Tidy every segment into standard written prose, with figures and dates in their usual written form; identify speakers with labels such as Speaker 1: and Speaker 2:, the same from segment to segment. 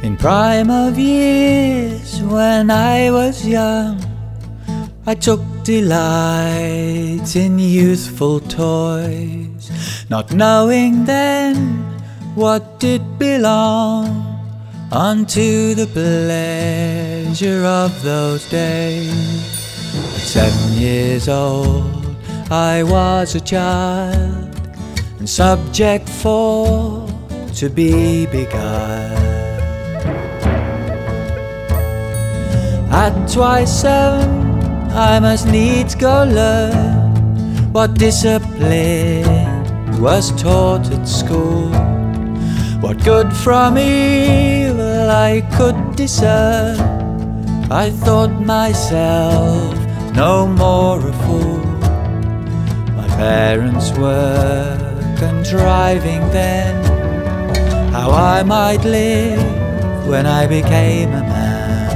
Speaker 1: In prime of years, when I was young, I took delight in youthful toys, not knowing then what did belong unto the pleasure of those days. At 7 years old, I was a child, and subject for to be beguiled. At twice 7, I must needs go learn what discipline was taught at school, what good from evil I could discern. I thought myself no more a fool. My parents were contriving then how I might live when I became a man.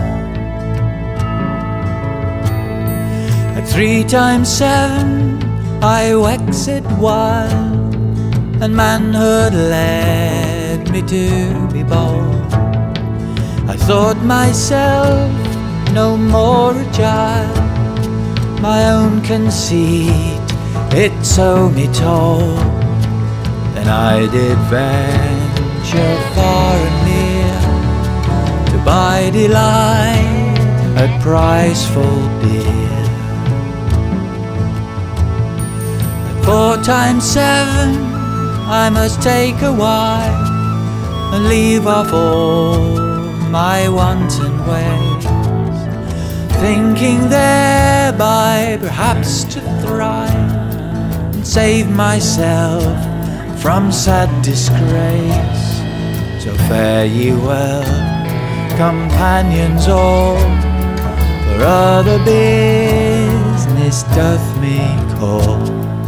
Speaker 1: At 3 times 7 I waxed wild, and manhood led me to be bold. I thought myself no more a child, my own conceit it so me told. Then I did venture far and near to buy delight at price full dear. At 4 times 7 I must take a while and leave off all my wanton ways, thinking thereby perhaps to thrive and save myself from sad disgrace. So fare ye well, companions all, for other business doth me call.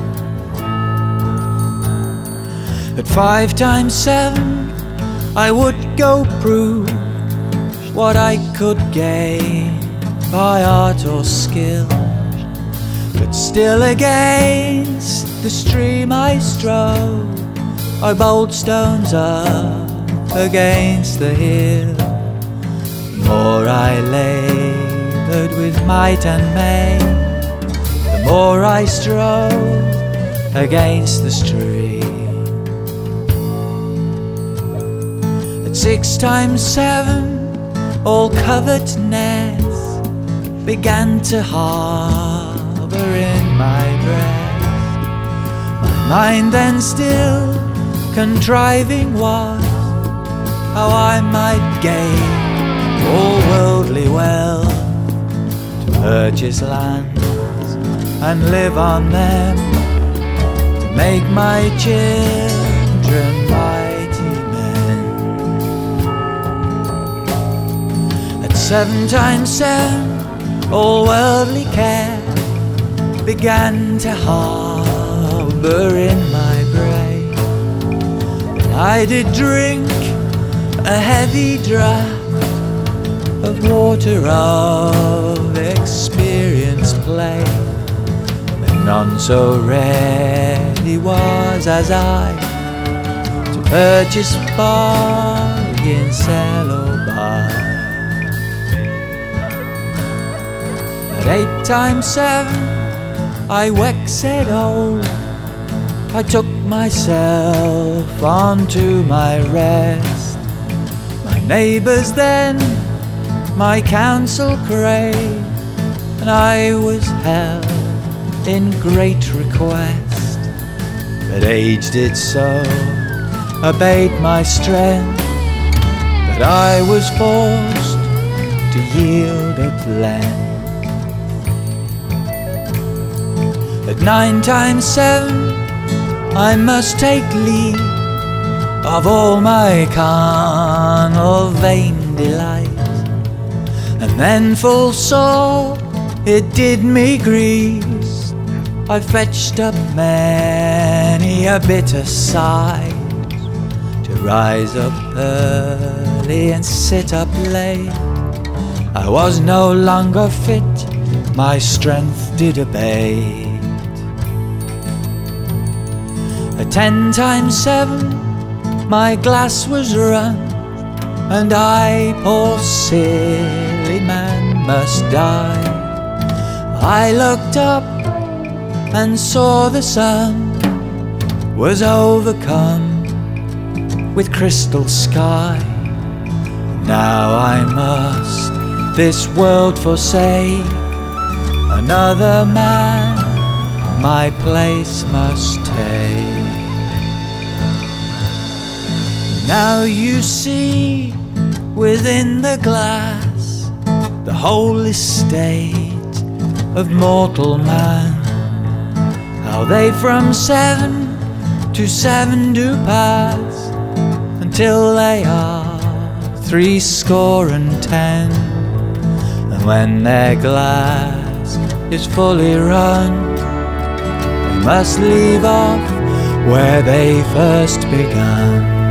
Speaker 1: At 5 times 7 I would go prove what I could gain by art or skill, but still against the stream I strove, I bowled stones up against the hill. The more I laboured with might and main, the more I strove against the stream. At 6 times 7 all covetousness began to harbour in my breast. My mind then still contriving was how I might gain all worldly wealth, to purchase lands and live on them, to make my children mighty men. At 7 times 7 all worldly care began to harbour in my brain, and I did drink a heavy draught of water of experience plain, but none so ready was as I to purchase, bargain, sell or buy. At 8 times 7 I waxed old, I took myself onto my rest. My neighbours then my counsel craved, and I was held in great request, but age did so abate my strength that I was forced to yield at length. At 9 times 7 I must take leave of all my carnal vain delight, and then full sore it did me grieve. I fetched up many a bitter sigh, to rise up early and sit up late. I was no longer fit, my strength did abate. At 10 times 7 my glass was run, and I, poor silly man, must die. I looked up and saw the sun was overcome with crystal sky. Now I must this world forsake, another man my place must take. Now you see within the glass the whole estate of mortal man, how they from 7 to 7 do pass, until they are 70. And when their glass is fully run, they must leave off where they first began.